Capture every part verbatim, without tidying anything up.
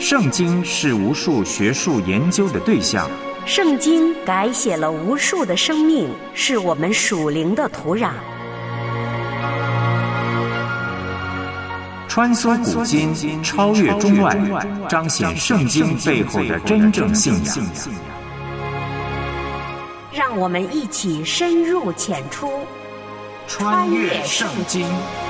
圣经是无数学术研究的对象， 圣经改写了无数的生命，是我们属灵的土壤。 穿梭古今，超越中外，彰显圣经背后的真正信仰。 让我们一起深入浅出， 穿越圣经。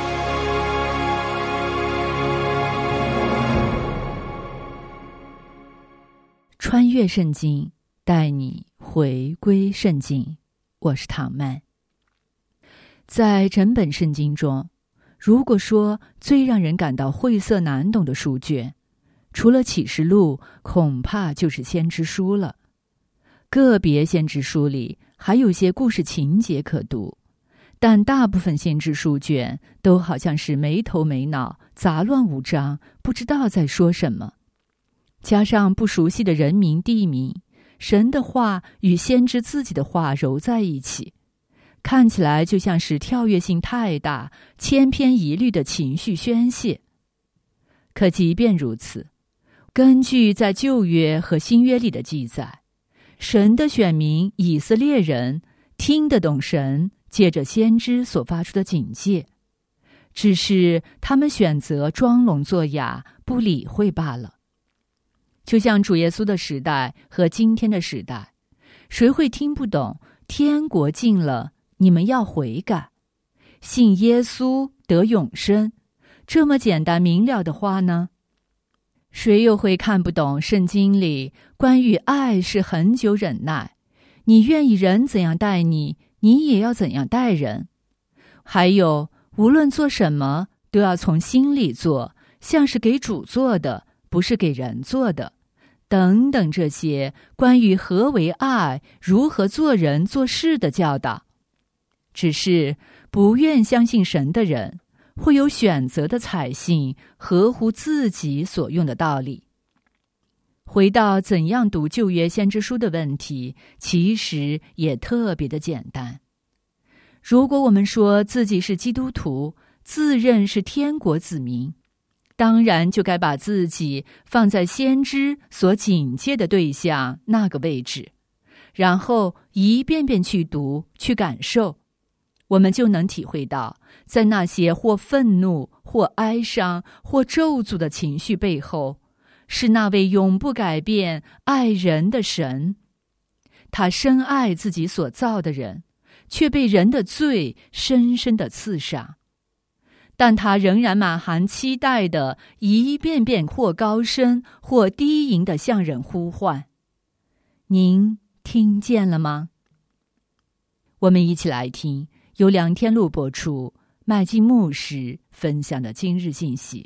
穿越圣经，带你回归圣经。我是唐曼。在整本圣经中，如果说最让人感到晦涩难懂的书卷，除了启示录，恐怕就是先知书了。个别先知书里还有些故事情节可读，但大部分先知书卷都好像是没头没脑，杂乱无章，不知道在说什么。加上不熟悉的人名地名，神的话与先知自己的话揉在一起，看起来就像是跳跃性太大、千篇一律的情绪宣泄。可即便如此，根据在旧约和新约里的记载，神的选民以色列人听得懂神借着先知所发出的警戒，只是他们选择装聋作哑，不理会罢了。就像主耶稣的时代和今天的时代，谁会听不懂天国近了，你们要悔改，信耶稣得永生，这么简单明了的话呢？谁又会看不懂圣经里关于爱是恒久忍耐，你愿意人怎样待你，你也要怎样待人，还有无论做什么都要从心里做，像是给主做的，不是给人做的，等等，这些关于何为爱、如何做人做事的教导。只是不愿相信神的人会有选择的采信合乎自己所用的道理。回到怎样读旧约先知书的问题，其实也特别的简单。如果我们说自己是基督徒，自认是天国子民，当然就该把自己放在先知所警戒的对象那个位置，然后一遍遍去读去感受，我们就能体会到，在那些或愤怒或哀伤或咒诅的情绪背后，是那位永不改变爱人的神。他深爱自己所造的人，却被人的罪深深地刺伤，但他仍然满含期待的一遍遍或高声或低吟地向人呼唤。您听见了吗？我们一起来听由梁天禄播出，麦基牧师分享的今日信息。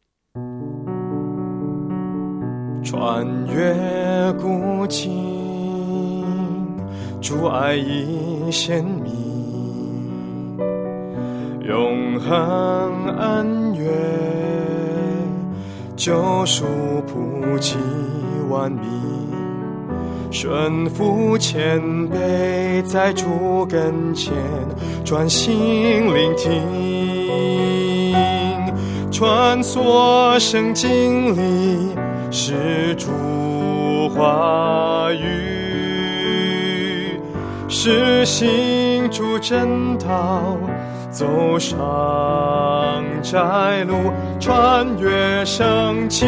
穿越古今，主爱已显明，永恒恩怨，救赎普及万民，顺服谦卑，在主跟前专心聆听，穿梭圣经里是主话语，是行主真道，走上窄路，穿越圣经。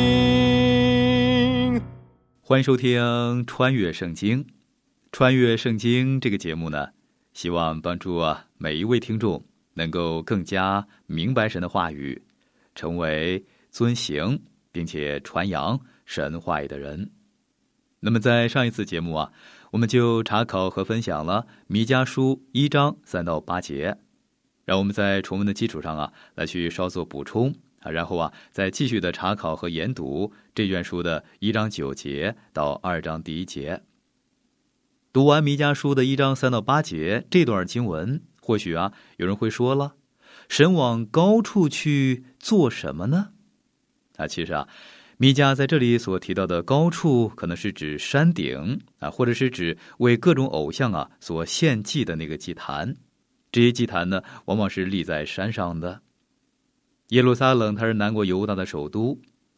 欢迎收听《穿越圣经》。穿越圣经这个节目呢，希望帮助啊每一位听众能够更加明白神的话语，成为遵行并且传扬神话语的人。那么在上一次节目啊，我们就查考和分享了弥迦书一章三到八节，让我们在重温的基础上啊，来去稍作补充啊，然后啊，再继续的查考和研读这卷书的一章九节到二章第一节。读完弥迦书的一章三到八节这段经文，或许啊，有人会说了，神往高处去做什么呢？啊，其实啊，弥迦在这里所提到的高处，可能是指山顶啊，或者是指为各种偶像啊所献祭的那个祭坛。这些祭坛呢，往往是立在山上的。耶路撒冷它是南国犹大的首都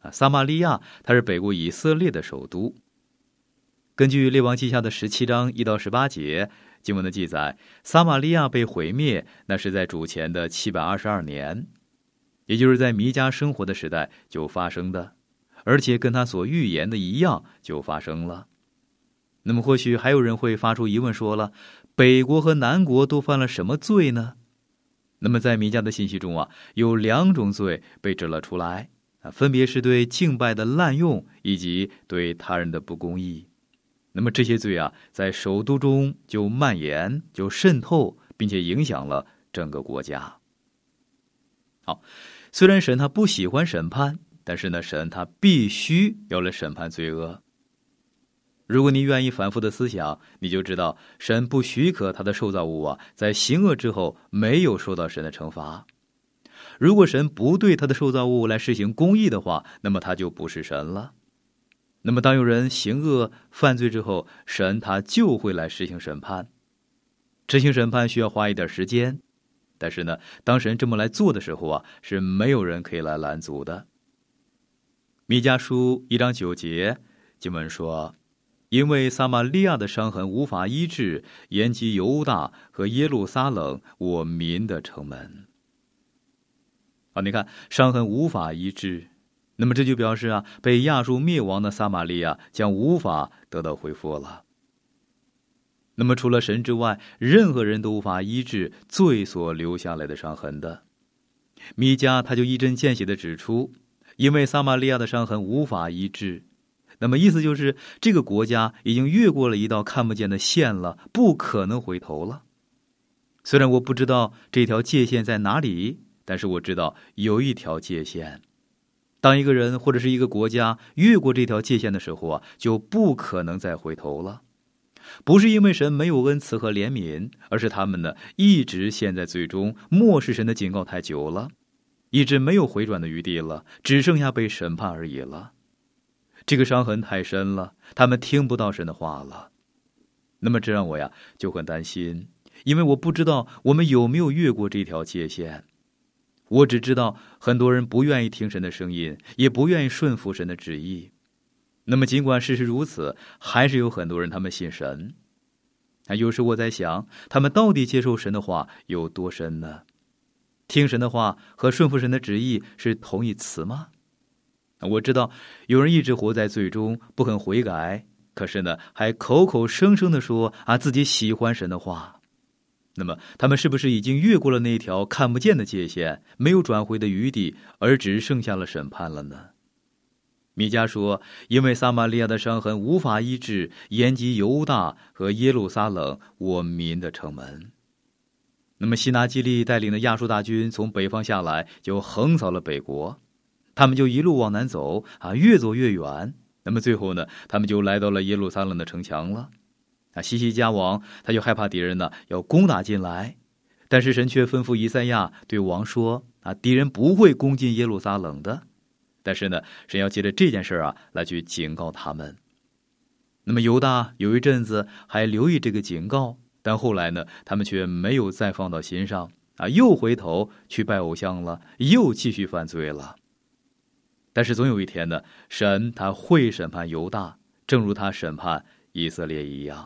啊，撒玛利亚它是北国以色列的首都。根据列王记下的十七章一到十八节经文的记载，撒玛利亚被毁灭，那是在主前的七百二十二年，也就是在弥迦生活的时代就发生的，而且跟他所预言的一样就发生了。那么或许还有人会发出疑问，说了，北国和南国都犯了什么罪呢？那么在弥迦的信息中啊，有两种罪被指了出来啊，分别是对敬拜的滥用以及对他人的不公义。那么这些罪啊，在首都中就蔓延，就渗透，并且影响了整个国家。好，虽然神他不喜欢审判，但是呢，神他必须要来审判罪恶。如果你愿意反复的思想，你就知道神不许可他的受造物啊，在行恶之后没有受到神的惩罚。如果神不对他的受造物来施行公义的话，那么他就不是神了。那么当有人行恶犯罪之后，神他就会来实行审判。执行审判需要花一点时间，但是呢，当神这么来做的时候啊，是没有人可以来拦阻的。弥迦书一章九节经文说，因为撒玛利亚的伤痕无法医治，延及犹大和耶路撒冷我民的城门。好，你看伤痕无法医治，那么这就表示啊，被亚述灭亡的撒玛利亚将无法得到恢复了。那么除了神之外，任何人都无法医治罪所留下来的伤痕的。弥迦他就一针见血地指出，因为撒玛利亚的伤痕无法医治，那么意思就是这个国家已经越过了一道看不见的线了，不可能回头了。虽然我不知道这条界限在哪里，但是我知道有一条界限。当一个人或者是一个国家越过这条界限的时候啊，就不可能再回头了。不是因为神没有恩慈和怜悯，而是他们呢一直陷在罪中，漠视神的警告太久了，一直没有回转的余地了，只剩下被审判而已了。这个伤痕太深了，他们听不到神的话了。那么这让我呀就很担心，因为我不知道我们有没有越过这条界限。我只知道很多人不愿意听神的声音，也不愿意顺服神的旨意。那么尽管事实如此，还是有很多人他们信神。有时我在想，他们到底接受神的话有多深呢？听神的话和顺服神的旨意是同义词吗？我知道有人一直活在罪中，不肯悔改，可是呢还口口声声地说啊自己喜欢神的话。那么他们是不是已经越过了那条看不见的界限，没有转回的余地，而只剩下了审判了呢？弥迦说，因为撒玛利亚的伤痕无法医治，延及犹大和耶路撒冷我民的城门。那么西拿基利带领的亚述大军从北方下来，就横扫了北国，他们就一路往南走啊，越走越远。那么最后呢，他们就来到了耶路撒冷的城墙了。啊，西西家王他就害怕敌人呢要攻打进来，但是神却吩咐以赛亚对王说啊，敌人不会攻进耶路撒冷的。但是呢，神要借着这件事啊来去警告他们。那么犹大有一阵子还留意这个警告，但后来呢，他们却没有再放到心上啊，又回头去拜偶像了，又继续犯罪了。但是总有一天呢，神他会审判犹大，正如他审判以色列一样。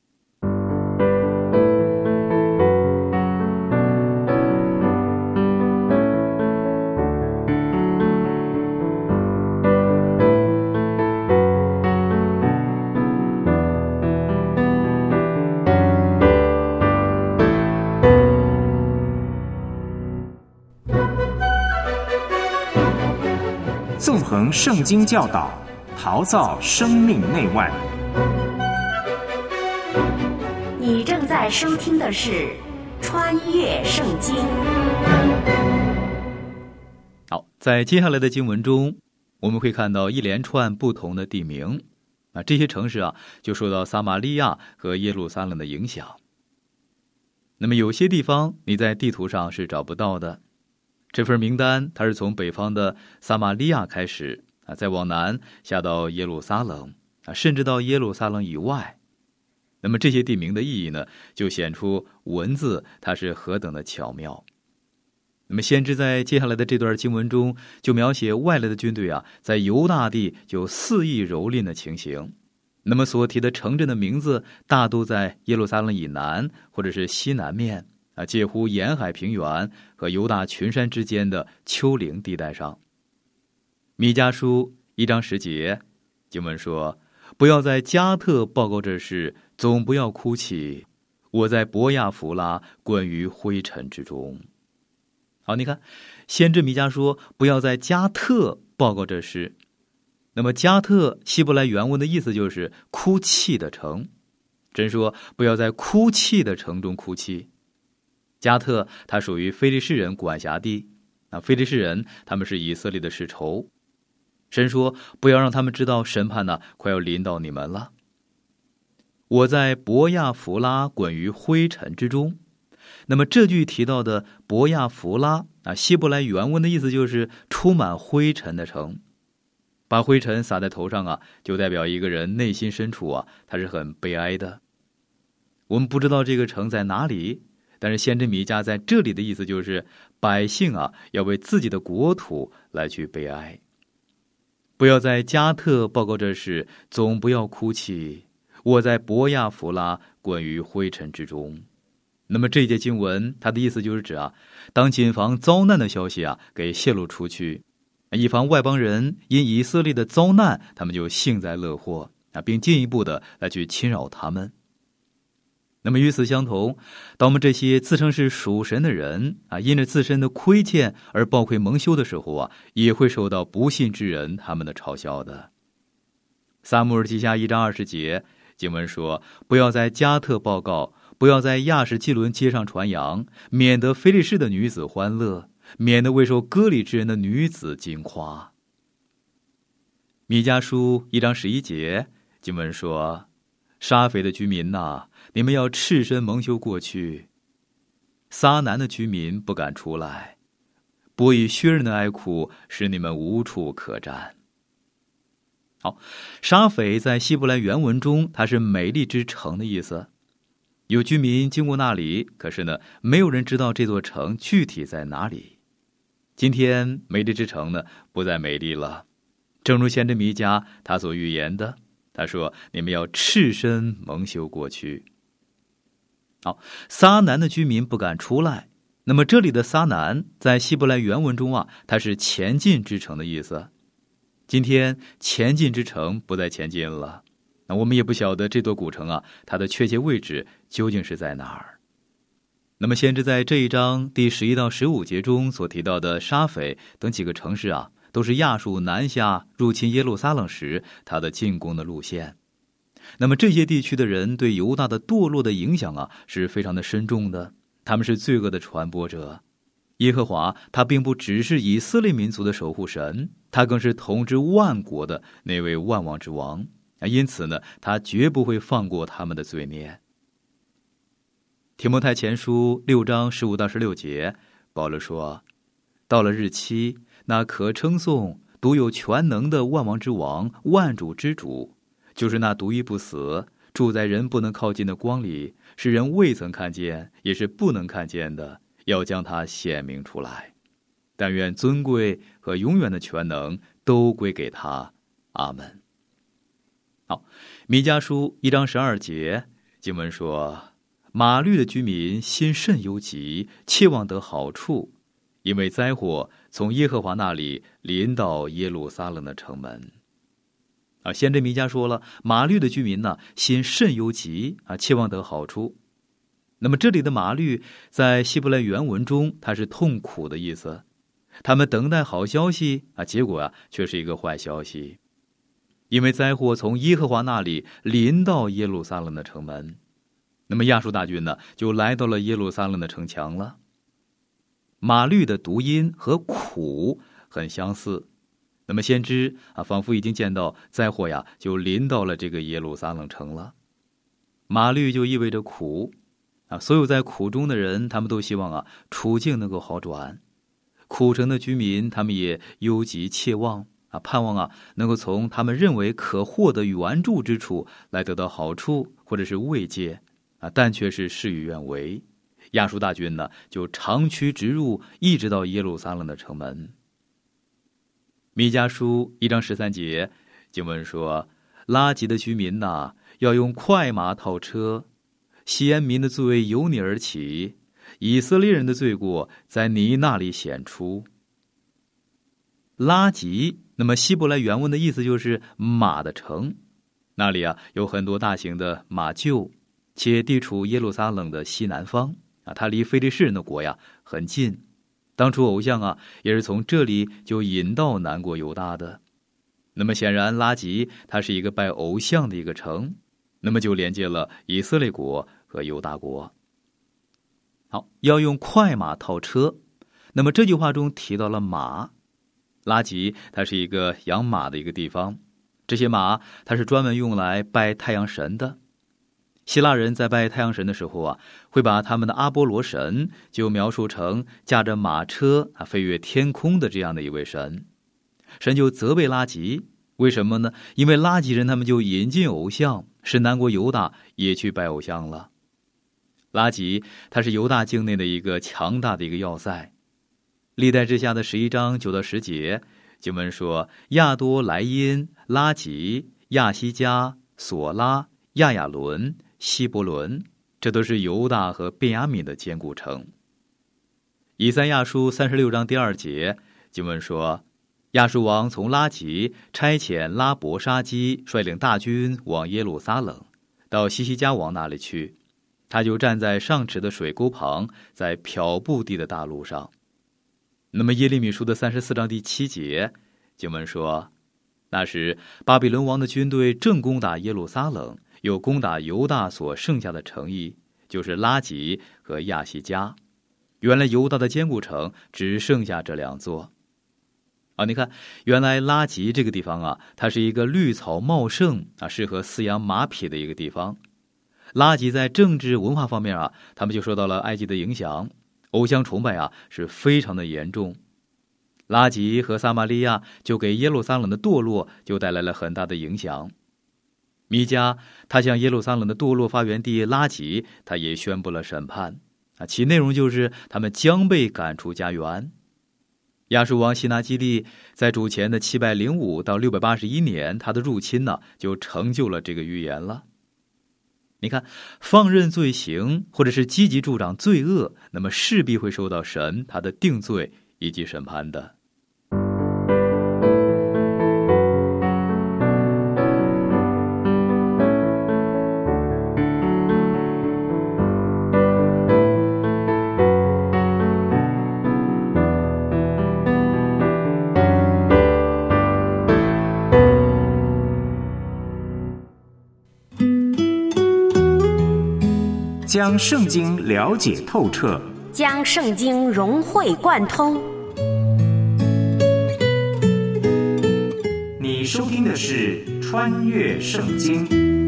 纵横圣经教导，陶造生命内外。 你正在收听的是《穿越圣经》。 好，在接下来的经文中，我们会看到一连串不同的地名啊，这些城市啊就受到撒玛利亚和耶路撒冷的影响。那么有些地方你在地图上是找不到的。这份名单它是从北方的撒玛利亚开始啊，再往南下到耶路撒冷啊，甚至到耶路撒冷以外。那么这些地名的意义呢，就显出文字它是何等的巧妙。 那么先知在接下来的这段经文中，就描写外来的军队啊，在犹大地就肆意蹂躏的情形。那么所提的城镇的名字，大都在耶路撒冷以南或者是西南面啊，介乎沿海平原和犹大群山之间的丘陵地带上。弥迦书一章十节，经文说：不要在加特报告这事，总不要哭泣。我在伯亚弗拉滚于灰尘之中。好，你看，先知弥迦说不要在加特报告这事。那么加特希伯来原文的意思就是哭泣的城，真说不要在哭泣的城中哭泣。加特它属于非利士人管辖地，那非利士人他们是以色列的世仇，神说不要让他们知道审判呢快要临到你们了。我在伯亚弗拉滚于灰尘之中。那么这句提到的伯亚弗拉啊，希伯来原文的意思就是充满灰尘的城。把灰尘撒在头上啊，就代表一个人内心深处啊，他是很悲哀的。我们不知道这个城在哪里，但是先知弥迦在这里的意思就是百姓啊，要为自己的国土来去悲哀。不要在加特报告这事，总不要哭泣。我在伯亚弗拉滚于灰尘之中。那么这节经文它的意思就是指啊，当谨防遭难的消息啊给泄露出去，以防外邦人因以色列的遭难，他们就幸灾乐祸啊，并进一步的来去侵扰他们。那么与此相同，当我们这些自称是属神的人啊，因着自身的亏欠而抱愧蒙羞的时候啊，也会受到不信之人他们的嘲笑的。撒母耳记下一章二十节，经文说：不要在加特报告，不要在亚什基伦街上传扬，免得非利士的女子欢乐，免得未受割礼之人的女子惊夸。弥迦书一章十一节，经文说：沙斐的居民呐、啊，你们要赤身蒙羞过去；撒南的居民不敢出来，不以薛人的哀哭，使你们无处可站。好，沙斐在希伯来原文中，它是美丽之城的意思。有居民经过那里，可是呢，没有人知道这座城具体在哪里。今天美丽之城呢，不再美丽了。正如先知弥迦他所预言的，他说：你们要赤身蒙羞过去。好，撒南的居民不敢出来。那么这里的撒南在希伯来原文中啊，它是前进之城的意思。今天前进之城不再前进了，那我们也不晓得这座古城啊，它的确切位置究竟是在哪儿。那么先知在这一章第十一到十五节中所提到的沙斐等几个城市啊，都是亚述南下入侵耶路撒冷时他的进攻的路线。那么这些地区的人对犹大的堕落的影响啊，是非常的深重的，他们是罪恶的传播者。耶和华他并不只是以色列民族的守护神，他更是统治万国的那位万王之王，因此呢，他绝不会放过他们的罪孽。提摩太前书六章十五到十六节，保罗说：到了日期，那可称颂独有全能的万王之王，万主之主，就是那独一不死，住在人不能靠近的光里，是人未曾看见，也是不能看见的，要将它显明出来。但愿尊贵和永远的全能都归给他。阿门。好，弥迦书一章十二节，经文说：马律的居民心甚忧急，切望得好处，因为灾祸从耶和华那里临到耶路撒冷的城门。啊，先知弥迦说了，马律的居民呢，心甚忧急啊，切望得好处。那么这里的马律在希伯来原文中，它是痛苦的意思。他们等待好消息啊，结果啊却是一个坏消息，因为灾祸从耶和华那里临到耶路撒冷的城门。那么亚述大军呢，就来到了耶路撒冷的城墙了。马律的读音和苦很相似，那么先知啊，仿佛已经见到灾祸呀，就临到了这个耶路撒冷城了。马律就意味着苦啊，所有在苦中的人，他们都希望啊，处境能够好转。苦城的居民，他们也忧急切望啊，盼望啊，能够从他们认为可获得援助之处来得到好处或者是慰藉啊，但却是事与愿违， 亚述大军呢就长驱直入，一直到耶路撒冷的城门。弥迦书一章十三节经文说，拉吉的居民呐，要用快马套车，西安民的罪由你而起，以色列人的罪过在你那里显出。拉吉，那么希伯来原文的意思就是马的城，那里啊有很多大型的马厩，且地处耶路撒冷的西南方啊，它离非利士人的国呀很近。当初偶像啊也是从这里就引到南国犹大的。那么显然拉吉它是一个拜偶像的一个城，那么就连接了以色列国和犹大国。好，要用快马套车，那么这句话中提到了马。拉吉它是一个养马的一个地方，这些马它是专门用来拜太阳神的。希腊人在拜太阳神的时候啊，会把他们的阿波罗神就描述成驾着马车啊飞越天空的这样的一位神。神就责备拉吉，为什么呢？因为拉吉人他们就引进偶像，使南国犹大也去拜偶像了。拉吉它是犹大境内的一个强大的一个要塞。历代志下的十一章九到十节经文说，亚多莱因、拉吉、亚西加、索拉、亚亚伦、希伯伦，这都是犹大和便雅悯的坚固城。以赛亚书三十六章第二节经文说，亚述王从拉吉差遣拉伯沙基率领大军往耶路撒冷，到西西家王那里去，他就站在上池的水沟旁，在漂布地的大路上。那么耶利米书的三十四章第七节经文说，那时巴比伦王的军队正攻打耶路撒冷，又攻打犹大所剩下的城邑，就是拉吉和亚西加。原来犹大的坚固城只剩下这两座啊！你看，原来拉吉这个地方啊，它是一个绿草茂盛啊，适合饲养马匹的一个地方。拉吉在政治文化方面啊，他们就受到了埃及的影响，偶像崇拜啊是非常的严重。拉吉和撒玛利亚就给耶路撒冷的堕落就带来了很大的影响。弥迦他向耶路撒冷的堕落发源地拉吉，他也宣布了审判啊，其内容就是他们将被赶出家园。亚述王西拿基利在主前的七百零五到六百八十一年，他的入侵呢就成就了这个预言了。你看，放任罪行或者是积极助长罪恶，那么势必会受到神他的定罪以及审判的。 将圣经了解透彻， 将圣经融会贯通。 你收听的是《穿越圣经》。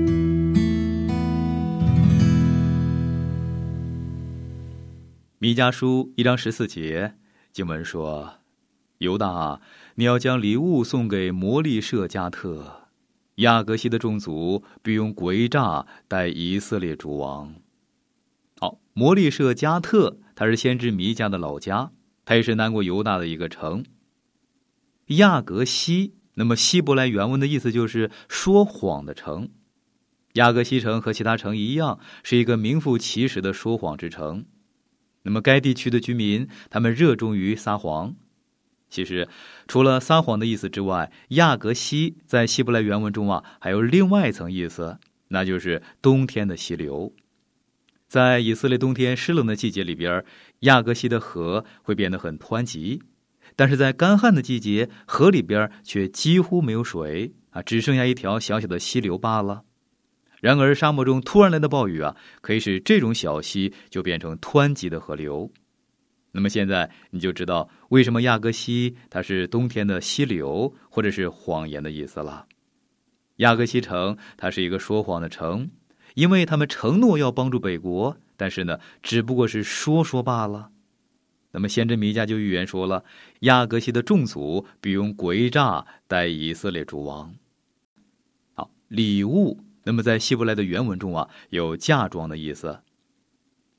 弥迦书一章十四节经文说，犹大啊，你要将礼物送给摩利舍加特，亚革西的众族必用诡诈待以色列诸王。好，摩利舍加特它是先知弥迦的老家，它也是南国犹大的一个城。亚革西，那么希伯来原文的意思就是说谎的城。亚革西城和其他城一样，是一个名副其实的说谎之城。那么该地区的居民他们热衷于撒谎。其实除了撒谎的意思之外，亚革西在希伯来原文中啊还有另外一层意思，那就是冬天的溪流。在以色列冬天湿冷的季节里边，亚革西的河会变得很湍急，但是在干旱的季节，河里边却几乎没有水啊，只剩下一条小小的溪流罢了。然而沙漠中突然来的暴雨啊，可以使这种小溪就变成湍急的河流。那么现在你就知道为什么亚革西它是冬天的溪流或者是谎言的意思了。亚革西城它是一个说谎的城，因为他们承诺要帮助北国，但是呢只不过是说说罢了。那么先知弥迦就预言说了，亚革西的众族必用诡诈待以色列诸王。好，礼物，那么在希伯来的原文中啊有嫁妆的意思。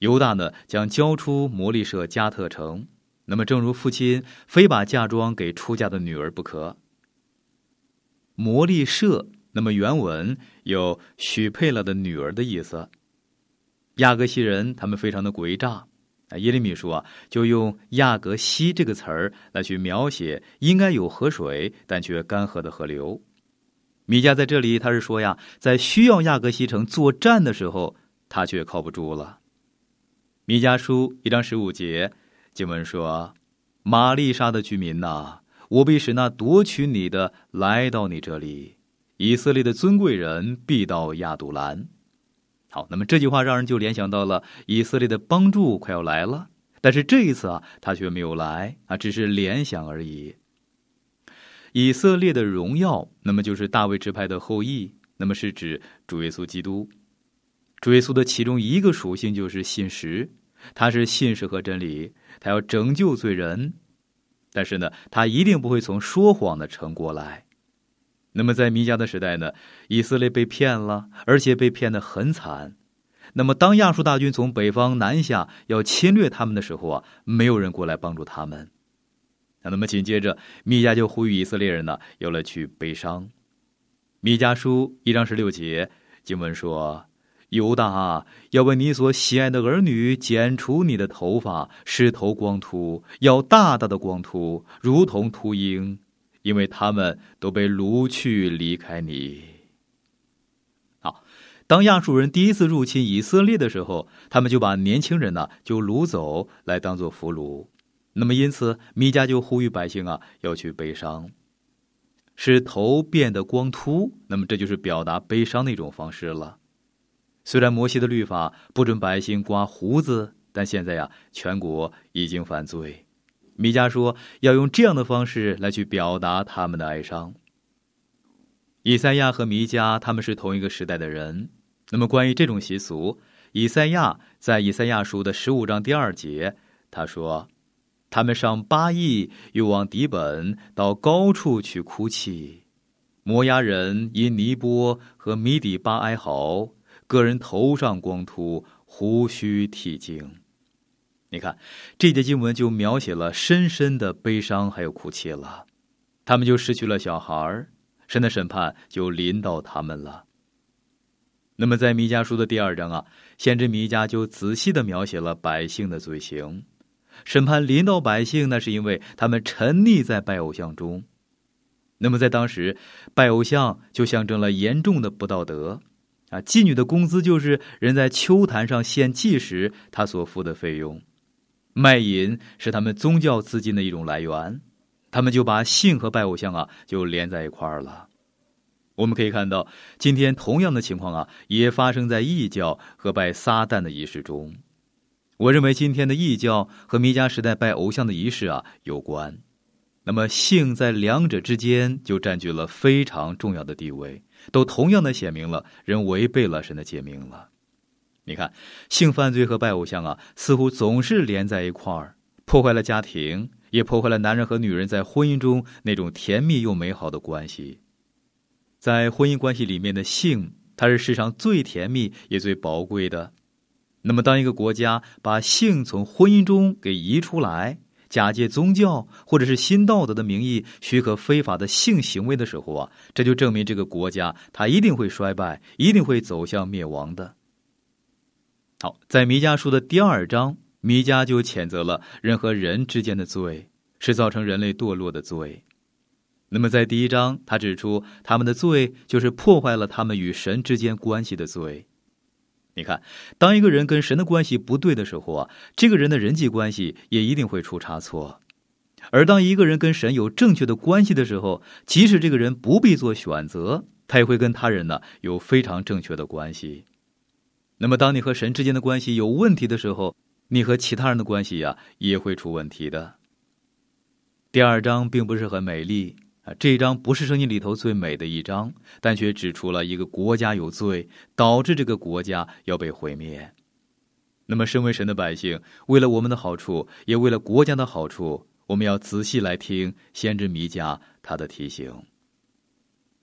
犹大呢将交出摩利舍加特城，那么正如父亲非把嫁妆给出嫁的女儿不可。摩利舍，那么原文有许配了的女儿的意思。亚格西人他们非常的诡诈，耶利米书啊就用亚格西这个词儿来去描写应该有河水但却干涸的河流。米迦在这里他是说呀，在需要亚格西城作战的时候，他却靠不住了。米迦书一章十五节经文说，玛丽莎的居民哪，我必使那夺取你的来到你这里，以色列的尊贵人必到亚杜兰。好，那么这句话让人就联想到了以色列的帮助快要来了，但是这一次啊，他却没有来啊，只是联想而已。以色列的荣耀，那么就是大卫支派的后裔，那么是指主耶稣基督。主耶稣的其中一个属性就是信实，他是信实和真理，他要拯救罪人，但是呢，他一定不会从说谎的城过来。那么在弥迦的时代呢，以色列被骗了，而且被骗得很惨。那么当亚述大军从北方南下要侵略他们的时候啊，没有人过来帮助他们。那么紧接着弥迦就呼吁以色列人呢，要来去悲伤。弥迦书一章十六节经文说，犹大啊，要为你所喜爱的儿女剪除你的头发，使头光秃，要大大的光秃，如同秃鹰，因为他们都被掳去离开你。好，当亚述人第一次入侵以色列的时候，他们就把年轻人呢就掳走来当作俘虏。那么因此弥迦就呼吁百姓啊要去悲伤，使头变得光秃，那么这就是表达悲伤的一种方式了。虽然摩西的律法不准百姓刮胡子，但现在呀全国已经犯罪。弥迦说要用这样的方式来去表达他们的哀伤。以赛亚和弥迦他们是同一个时代的人，那么关于这种习俗，以赛亚在以赛亚书的十五章第二节他说，他们上巴益，又往底本，到高处去哭泣。摩押人因尼波和米底巴哀嚎，个人头上光秃，胡须剃净。你看这节经文就描写了深深的悲伤还有哭泣了，他们就失去了小孩，神的审判就临到他们了。那么在弥迦书的第二章啊，先知弥迦就仔细地描写了百姓的罪行。审判临到百姓，那是因为他们沉溺在拜偶像中。那么在当时，拜偶像就象征了严重的不道德啊，妓女的工资就是人在秋坛上献祭时他所付的费用，卖淫是他们宗教资金的一种来源，他们就把性和拜偶像啊就连在一块儿了。我们可以看到，今天同样的情况啊，也发生在异教和拜撒旦的仪式中。我认为今天的异教和弥迦时代拜偶像的仪式啊有关，那么性在两者之间就占据了非常重要的地位，都同样的显明了人违背了神的诫命了。你看，性犯罪和拜偶像啊，似乎总是连在一块儿，破坏了家庭，也破坏了男人和女人在婚姻中那种甜蜜又美好的关系。在婚姻关系里面的性，它是世上最甜蜜也最宝贵的。那么当一个国家把性从婚姻中给移出来，假借宗教或者是新道德的名义许可非法的性行为的时候啊，这就证明这个国家它一定会衰败，一定会走向灭亡的。好，在弥迦书的第二章，弥迦就谴责了人和人之间的罪，是造成人类堕落的罪。那么在第一章，他指出他们的罪就是破坏了他们与神之间关系的罪。你看，当一个人跟神的关系不对的时候啊，这个人的人际关系也一定会出差错。而当一个人跟神有正确的关系的时候，即使这个人不必做选择，他也会跟他人呢有非常正确的关系。那么当你和神之间的关系有问题的时候，你和其他人的关系呀也会出问题的。第二章并不是很美丽啊，这一章不是圣经里头最美的一章，但却指出了一个国家有罪，导致这个国家要被毁灭。那么身为神的百姓，为了我们的好处，也为了国家的好处，我们要仔细来听先知弥迦他的提醒。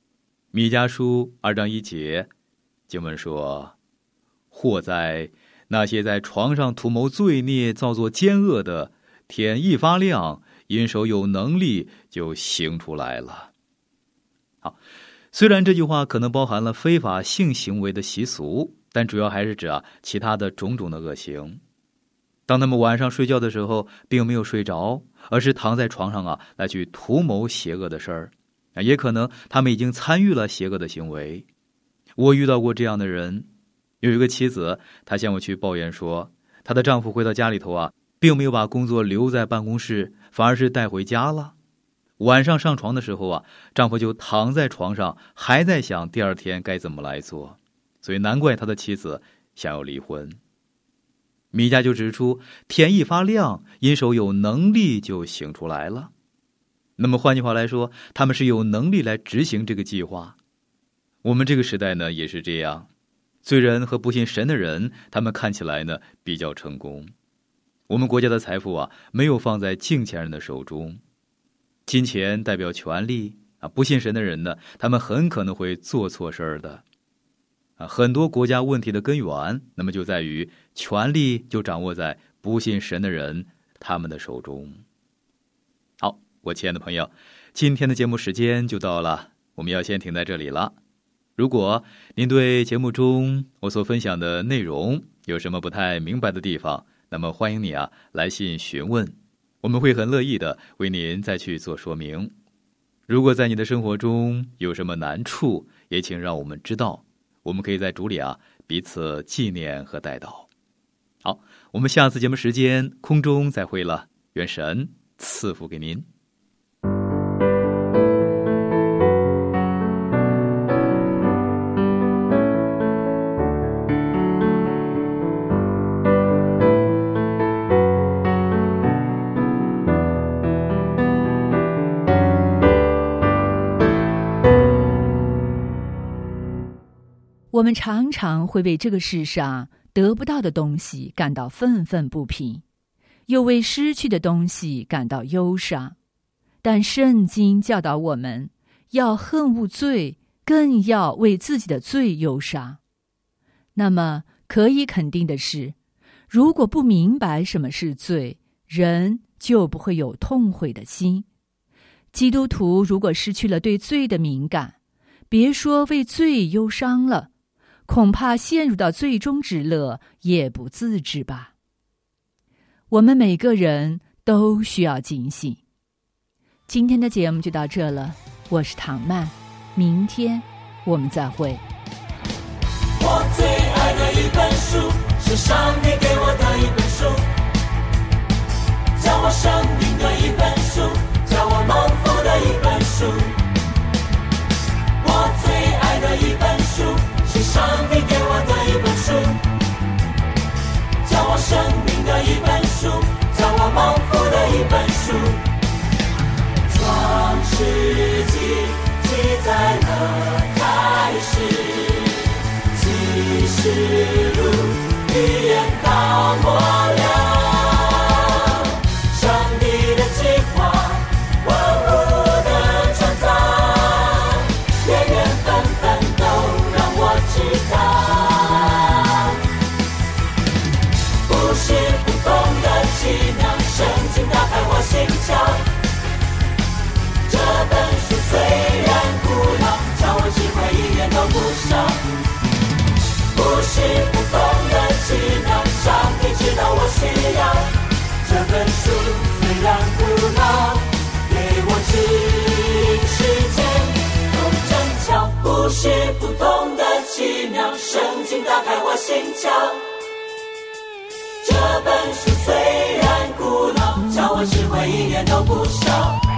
弥迦书二章一节经文说，祸哉， 那些在床上图谋罪孽、造作奸恶的，天一发亮，阴手有能力就行出来了。好，虽然这句话可能包含了非法性行为的习俗，但主要还是指啊其他的种种的恶行。当他们晚上睡觉的时候，并没有睡着，而是躺在床上啊来去图谋邪恶的事儿，也可能他们已经参与了邪恶的行为。我遇到过这样的人，有一个妻子，她向我去抱怨说，她的丈夫回到家里头啊，并没有把工作留在办公室，反而是带回家了。晚上上床的时候啊，丈夫就躺在床上，还在想第二天该怎么来做，所以难怪他的妻子想要离婚。米迦就指出，天一发亮，阴手有能力就行出来了。那么换句话来说，他们是有能力来执行这个计划。我们这个时代呢也是这样，罪人和不信神的人，他们看起来呢比较成功。我们国家的财富啊，没有放在敬虔人的手中。金钱代表权力啊，不信神的人呢，他们很可能会做错事儿的。啊，很多国家问题的根源，那么就在于权力就掌握在不信神的人他们的手中。好，我亲爱的朋友，今天的节目时间就到了，我们要先停在这里了。如果您对节目中我所分享的内容有什么不太明白的地方，那么欢迎你啊来信询问，我们会很乐意的为您再去做说明。如果在你的生活中有什么难处，也请让我们知道，我们可以在主里啊彼此纪念和代祷。好，我们下次节目时间空中再会了，愿神赐福给您。 我们常常会为这个世上得不到的东西感到愤愤不平，又为失去的东西感到忧伤。但圣经教导我们要恨恶罪，更要为自己的罪忧伤。那么可以肯定的是，如果不明白什么是罪，人就不会有痛悔的心。基督徒如果失去了对罪的敏感，别说为罪忧伤了，恐怕陷入到罪中之乐也不自知吧。我们每个人都需要警醒。今天的节目就到这了，我是唐曼，明天我们再会。 我最爱的一本书，是上帝给我的一本书，教我生命的一本书，教我蒙福的一本书。我最爱的一本书，是上帝给我的一本书，教我生命的一本书，教我蒙福的一本书。创世纪记载了开始，启示录预言到末了。上帝的计划，万物的创造，缘缘分分都让我知道。不是不懂的奇妙，圣经打开我心窍。这本书虽然古老，教我智慧一点都不少。不是不懂的奇妙，上帝知道我需要。这本书虽然古老，给我指引世界都正巧。不是不懂的奇妙，圣经打开我心窍。这本书虽然古老，教我智慧一点都不少。